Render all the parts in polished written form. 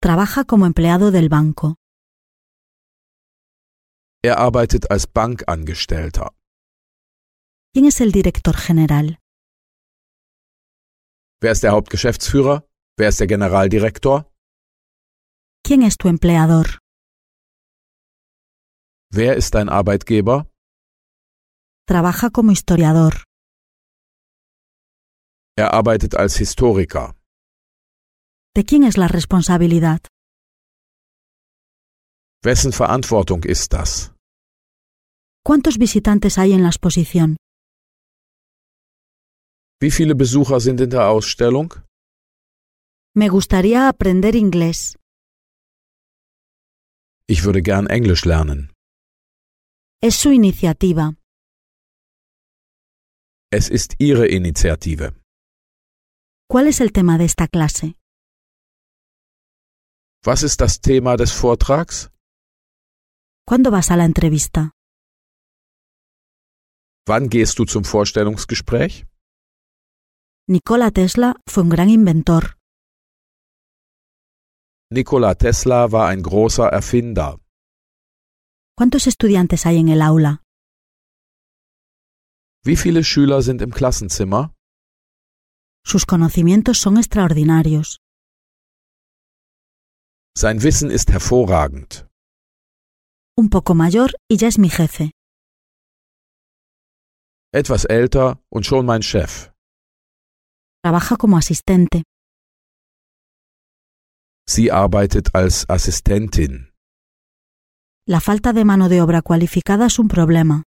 Trabaja como empleado del banco. Er arbeitet als Bankangestellter. ¿Quién es el director general? Wer ist der Hauptgeschäftsführer? Wer ist der Generaldirektor? ¿Quién es tu empleador? Wer ist dein Arbeitgeber? Trabaja como historiador. Er arbeitet als Historiker. ¿De quién es la responsabilidad? Wessen Verantwortung ist das? ¿Cuántos visitantes hay en la exposición? Wie viele Besucher sind in der Ausstellung? Me gustaría aprender inglés. Ich würde gern Englisch lernen. Es su iniciativa. Es ist Ihre Initiative. ¿Cuál es el tema de esta clase? Was ist das Thema des Vortrags? ¿Cuándo vas a la entrevista? Wann gehst du zum Vorstellungsgespräch? Nikola Tesla fue un gran inventor. Nikola Tesla war ein großer Erfinder. ¿Cuántos estudiantes hay en el aula? Wie viele Schüler sind im Klassenzimmer? Sus conocimientos son extraordinarios. Sein Wissen ist hervorragend. Un poco mayor y ya es mi jefe. Etwas älter und schon mein Chef. Trabaja como asistente. Sie arbeitet als Assistentin. La falta de mano de obra cualificada es un problema.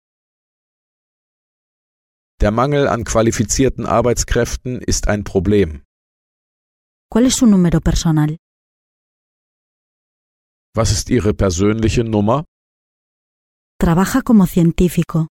Der Mangel an qualifizierten Arbeitskräften ist ein Problem. ¿Cuál es su número personal? Was ist Ihre persönliche Nummer? Trabaja como científico.